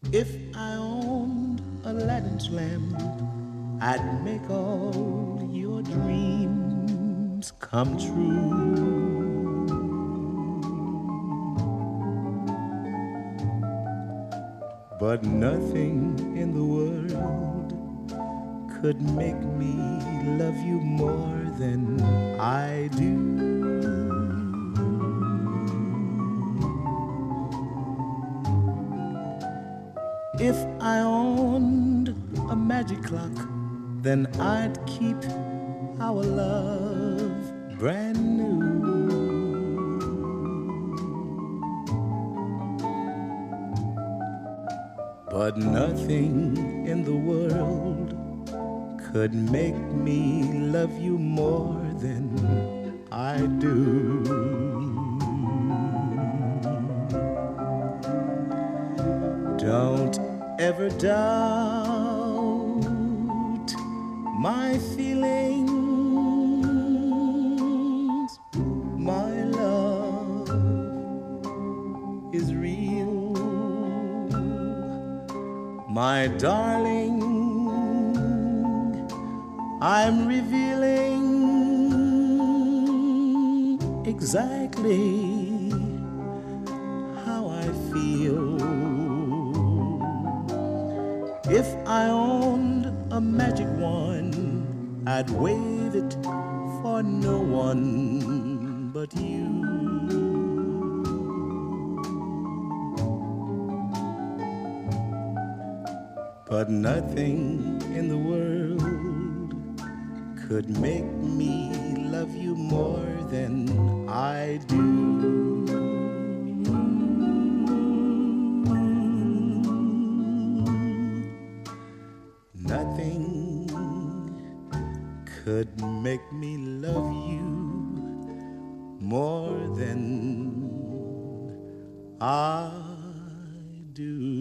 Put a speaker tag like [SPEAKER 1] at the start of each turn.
[SPEAKER 1] If I owned Aladdin's lamp, I'd make all your dreams come true. But nothing in the world could make me love you more than I do. If I owned a magic clock, then I'd keep our love brand new. But nothing in the world could make me love you more than I do. Don't ever doubt my feelings. My love is real, my darling. I'm revealing exactly how I feel. If I owned a magic wand, I'd wave it for no one but you. But nothing in the world could make me love you more than I do. Nothing could make me love you more than I do.